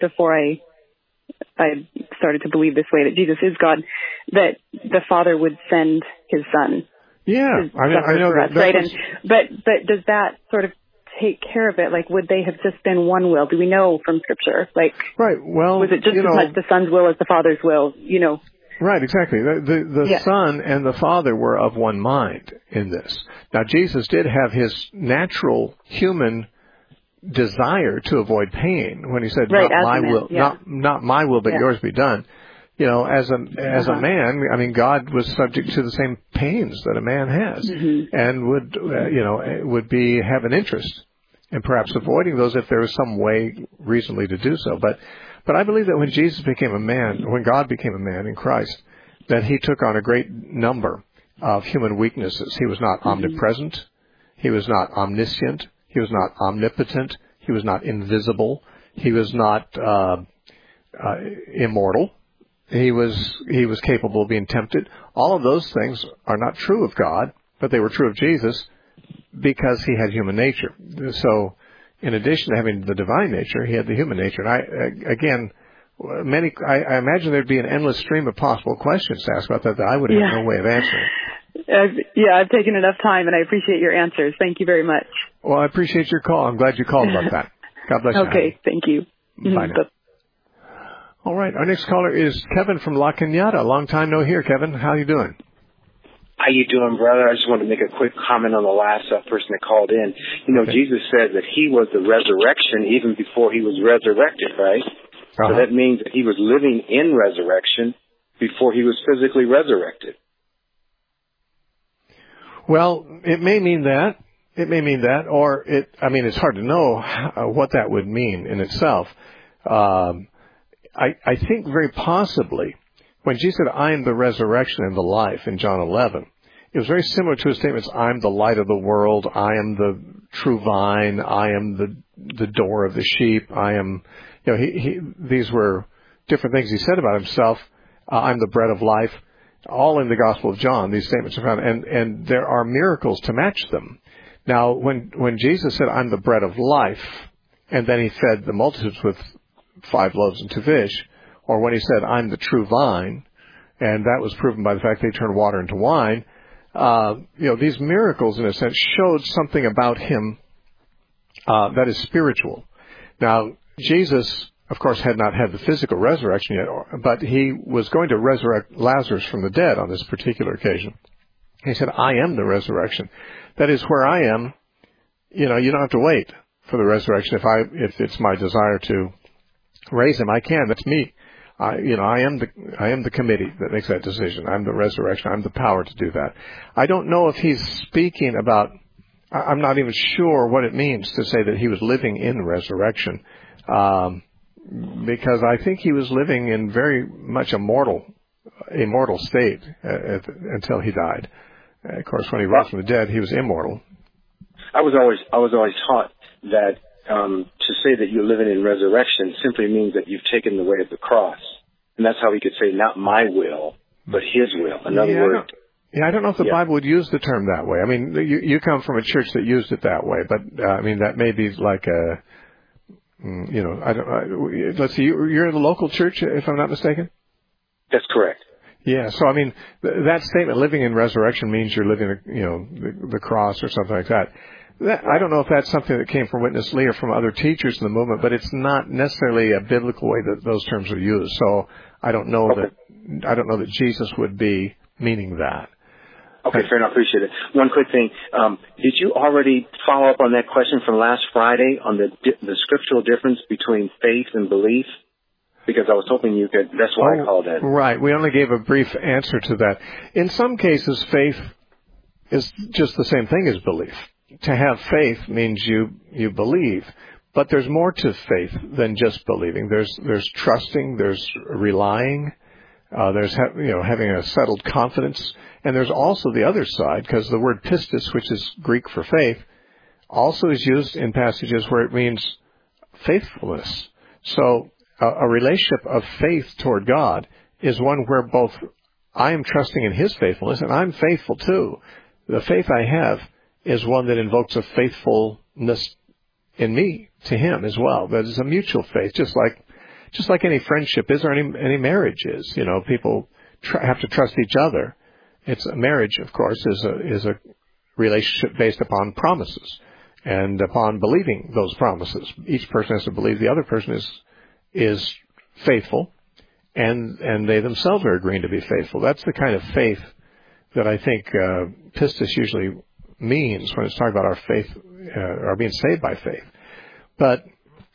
Speaker 5: I started to believe this way, that Jesus is God, that the Father would send his Son.
Speaker 1: Yeah, I know that.
Speaker 5: Right? But does that sort of take care of it? Like, would they have just been one will? Do we know from Scripture? Like,
Speaker 1: right. Well,
Speaker 5: was it just as much the Son's will as the Father's will?
Speaker 1: Right, exactly. The Son and the Father were of one mind in this. Now, Jesus did have his natural human desire to avoid pain when he said,
Speaker 5: right,
Speaker 1: "Not my will,
Speaker 5: yeah.
Speaker 1: not my will, but yours be done." As a man, I mean, God was subject to the same pains that a man has, and would have an interest in perhaps avoiding those if there was some way reasonably to do so, But I believe that when Jesus became a man, when God became a man in Christ, that he took on a great number of human weaknesses. He was not omnipresent. He was not omniscient. He was not omnipotent. He was not invisible. He was not immortal. He was capable of being tempted. All of those things are not true of God, but they were true of Jesus because he had human nature. So, in addition to having the divine nature, he had the human nature. And I imagine there'd be an endless stream of possible questions to ask about that I would have no way of answering.
Speaker 5: I've taken enough time, and I appreciate your answers. Thank you very much.
Speaker 1: Well, I appreciate your call. I'm glad you called about that. God bless you.
Speaker 5: Okay, thank you.
Speaker 1: Bye now. All right, our next caller is Kevin from La Cañada. Long time no hear, Kevin. How you doing?
Speaker 6: How you doing, brother? I just want to make a quick comment on the last person that called in. Jesus said that he was the resurrection even before he was resurrected, right? So that means that he was living in resurrection before he was physically resurrected.
Speaker 1: Well, it may mean that. Or it's hard to know what that would mean in itself. I think very possibly when Jesus said, "I am the resurrection and the life" in John 11, it was very similar to his statements, "I'm the light of the world, I am the true vine, I am the door of the sheep, I am," these were different things he said about himself. "I'm the bread of life." All in the Gospel of John, these statements are found, and there are miracles to match them. Now, when Jesus said, "I'm the bread of life," and then he fed the multitudes with 5 loaves and 2 fish, or when he said, "I'm the true vine," and that was proven by the fact they turned water into wine, these miracles, in a sense, showed something about him that is spiritual. Now, Jesus, of course, had not had the physical resurrection yet, but he was going to resurrect Lazarus from the dead on this particular occasion. He said, "I am the resurrection." That is, where I am, you don't have to wait for the resurrection. If it's my desire to raise him, I can. That's me. I am the committee that makes that decision. I'm the resurrection. I'm the power to do that. I don't know if he's speaking about, I'm not even sure what it means to say that he was living in resurrection, because I think he was living in very much a mortal state until he died. Of course, when he rose from the dead, he was immortal.
Speaker 6: I was always taught that to say that you're living in resurrection simply means that you've taken the way of the cross. And that's how he could say, "Not my will, but his will." In other words.
Speaker 1: I don't know if the Bible would use the term that way. I mean, you come from a church that used it that way, but that may be like Let's see, you're in the local church, if I'm not mistaken?
Speaker 6: That's correct.
Speaker 1: Yeah, so I mean, that statement, living in resurrection, means you're living, the cross or something like that. I don't know if that's something that came from Witness Lee or from other teachers in the movement, but it's not necessarily a biblical way that those terms are used. So I don't know that Jesus would be meaning that.
Speaker 6: Okay, fair enough. Appreciate it. One quick thing. Did you already follow up on that question from last Friday on the scriptural difference between faith and belief? Because I was hoping you could, that's why I called in.
Speaker 1: Right. We only gave a brief answer to that. In some cases, faith is just the same thing as belief. To have faith means you believe. But there's more to faith than just believing. There's trusting, there's relying, there's having a settled confidence. And there's also the other side, because the word pistis, which is Greek for faith, also is used in passages where it means faithfulness. So a relationship of faith toward God is one where both I am trusting in His faithfulness and I'm faithful too. The faith I have is one that invokes a faithfulness in me to Him as well. That is a mutual faith, just like any friendship is or any marriage is. People have to trust each other. It's a marriage, of course, is a relationship based upon promises and upon believing those promises. Each person has to believe the other person is faithful, and they themselves are agreeing to be faithful. That's the kind of faith that I think pistis usually means when it's talking about our faith, or being saved by faith. But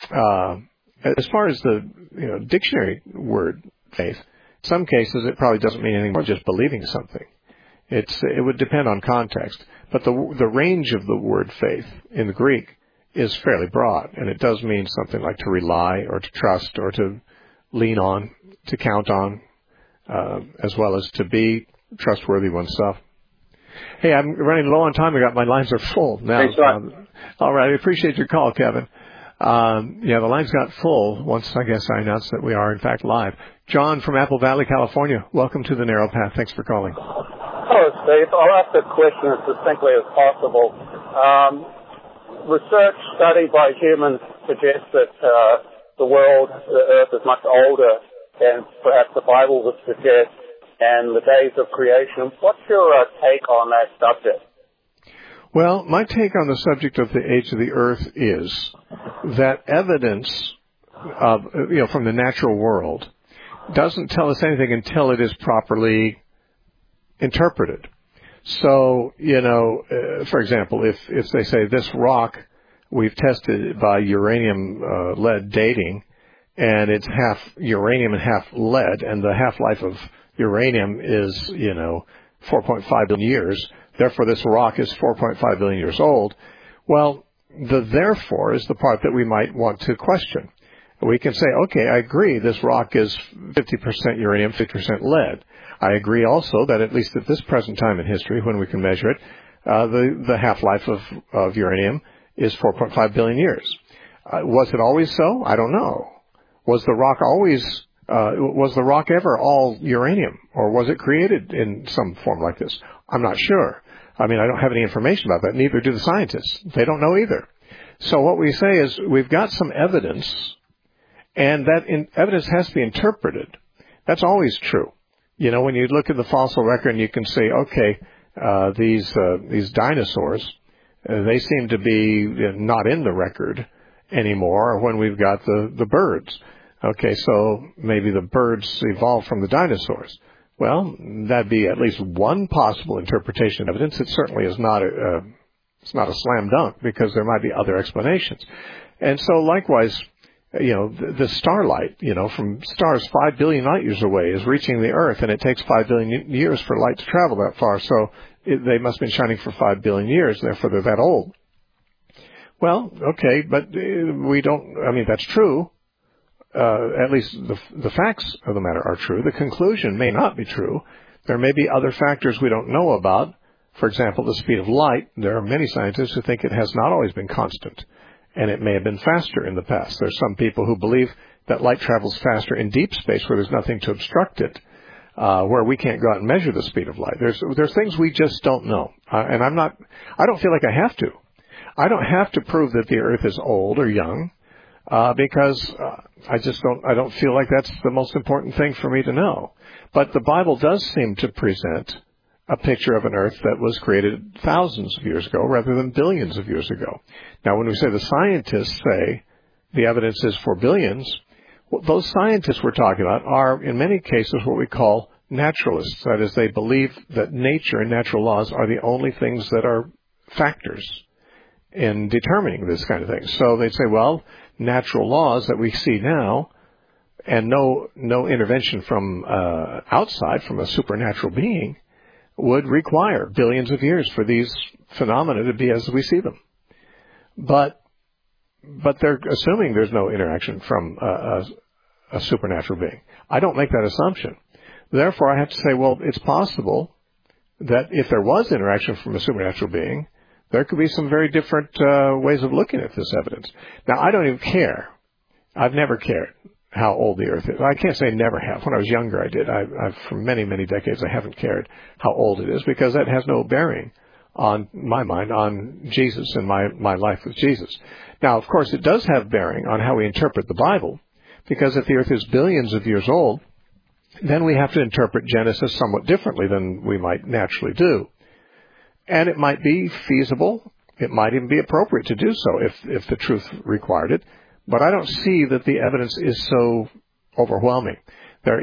Speaker 1: as far as the dictionary word faith, in some cases it probably doesn't mean anything more than just believing something. It would depend on context. But the range of the word faith in the Greek is fairly broad, and it does mean something like to rely or to trust or to lean on, to count on, as well as to be trustworthy oneself. Hey, I'm running low on time. My lines are full now.
Speaker 6: Thanks a lot.
Speaker 1: All right, I appreciate your call, Kevin. The lines got full once I announced that we are in fact live. John from Apple Valley, California. Welcome to the Narrow Path. Thanks for calling.
Speaker 7: Hello, Steve. I'll ask the question as succinctly as possible. Research study by humans suggests that the Earth is much older than perhaps the Bible would suggest, and the days of creation. What's your take on that subject?
Speaker 1: Well, my take on the subject of the age of the Earth is that evidence of, from the natural world doesn't tell us anything until it is properly interpreted. So, for example, if they say this rock we've tested by uranium lead dating, and it's half uranium and half lead, and the half-life of uranium is, 4.5 billion years, therefore this rock is 4.5 billion years old. Well, the therefore is the part that we might want to question. We can say, okay, I agree this rock is 50% uranium, 50% lead. I agree also that at least at this present time in history, when we can measure it, the half-life of uranium is 4.5 billion years. Was it always so? I don't know. Was the rock ever all uranium, or was it created in some form like this? I'm not sure. I don't have any information about that. Neither do the scientists. They don't know either. So what we say is we've got some evidence, and that evidence has to be interpreted. That's always true. When you look at the fossil record and you can say, okay, these dinosaurs, they seem to be not in the record anymore when we've got the birds. Okay, so maybe the birds evolved from the dinosaurs. Well, that'd be at least one possible interpretation of evidence. It certainly is not it's not a slam dunk, because there might be other explanations. And so likewise, the starlight, from stars 5 billion light years away is reaching the Earth, and it takes 5 billion years for light to travel that far. So they must have been shining for 5 billion years, therefore they're that old. Well, okay, but that's true. At least the facts of the matter are true. The conclusion may not be true. There may be other factors we don't know about. For example, the speed of light. There are many scientists who think it has not always been constant, and it may have been faster in the past. There's some people who believe that light travels faster in deep space where there's nothing to obstruct it, where we can't go out and measure the speed of light. There's things we just don't know, and I don't feel like I have to. I don't have to prove that the Earth is old or young. because I don't feel like that's the most important thing for me to know. But the Bible does seem to present a picture of an earth that was created thousands of years ago rather than billions of years ago. Now, when we say the scientists say the evidence is for billions, well, those scientists we're talking about are, in many cases, what we call naturalists. That is, they believe that nature and natural laws are the only things that are factors in determining this kind of thing. So they say, well, natural laws that we see now and no intervention from outside, from a supernatural being, would require billions of years for these phenomena to be as we see them. But they're assuming there's no interaction from a supernatural being. I don't make that assumption. Therefore, I have to say, well, it's possible that if there was interaction from a supernatural being, there could be some very different ways of looking at this evidence. Now, I don't even care. I've never cared how old the earth is. I can't say never have. When I was younger, I did. I've for many, many decades, I haven't cared how old it is, because that has no bearing on my mind, on Jesus and my life with Jesus. Now, of course, it does have bearing on how we interpret the Bible, because if the earth is billions of years old, then we have to interpret Genesis somewhat differently than we might naturally do. And it might be feasible, it might even be appropriate to do so if the truth required it, but I don't see that the evidence is so overwhelming. There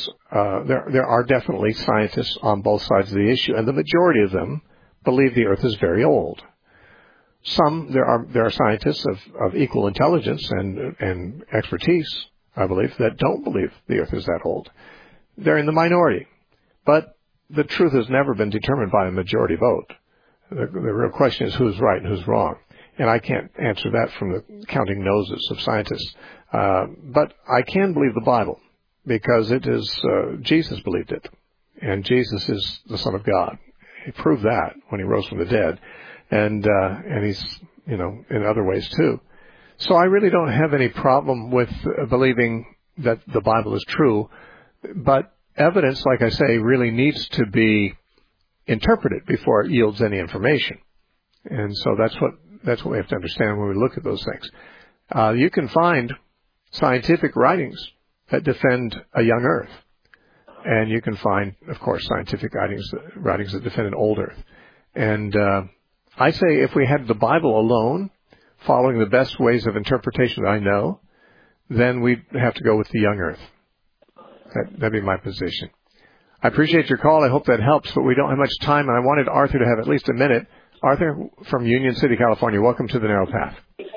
Speaker 1: are definitely scientists on both sides of the issue, and the majority of them believe the earth is very old. There are scientists of equal intelligence and expertise, I believe, that don't believe the earth is that old. They're in the minority. But the truth has never been determined by a majority vote. The real question is who's right and who's wrong. And I can't answer that from the counting noses of scientists. But I can believe the Bible, because it is, Jesus believed it. And Jesus is the Son of God. He proved that when he rose from the dead. And he's, in other ways too. So I really don't have any problem with believing that the Bible is true. But evidence, like I say, really needs to be interpreted before it yields any information. And so that's what we have to understand when we look at those things. You can find scientific writings that defend a young earth. And you can find, of course, scientific writings that defend an old earth. And I say if we had the Bible alone, following the best ways of interpretation that I know, then we'd have to go with the young earth. That'd be my position. I appreciate your call. I hope that helps, but we don't have much time, and I wanted Arthur to have at least a minute. Arthur from Union City, California. Welcome to the Narrow Path.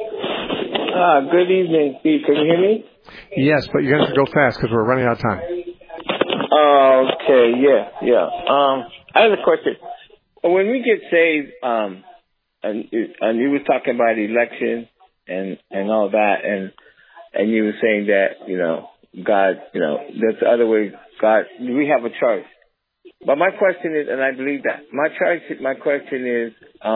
Speaker 8: Good evening, Steve. Can you hear me?
Speaker 1: Yes, but you're going to have to go fast because we're running out of time.
Speaker 8: Okay, yeah. I have a question. When we get saved, and you were talking about election and all that, and you were saying that, God, there's the other way. God, we have a choice. But my question is, and I believe that, my question is,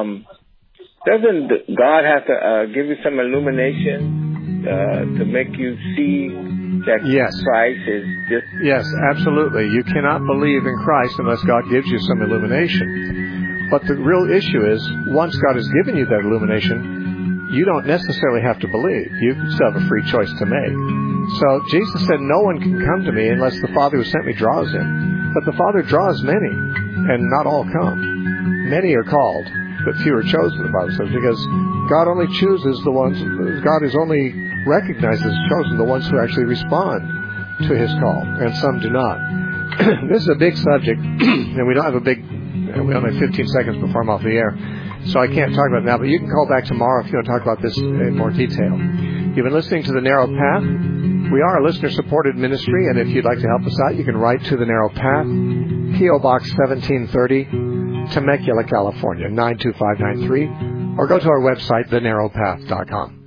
Speaker 8: doesn't God have to give you some illumination to make you see that Christ is just...
Speaker 1: Yes, absolutely. You cannot believe in Christ unless God gives you some illumination. But the real issue is, once God has given you that illumination, you don't necessarily have to believe. You still have a free choice to make. So Jesus said, no one can come to me unless the Father who sent me draws him. But the Father draws many, and not all come. Many are called, but few are chosen, the Bible says, because God only chooses the ones, God is only recognizes chosen the ones who actually respond to his call, and some do not. This is a big subject, and we only have 15 seconds before I'm off the air, so I can't talk about it now, but you can call back tomorrow if you want to talk about this in more detail. You've been listening to The Narrow Path. We are a listener-supported ministry, and if you'd like to help us out, you can write to The Narrow Path, P.O. Box 1730, Temecula, California, 92593, or go to our website, thenarrowpath.com.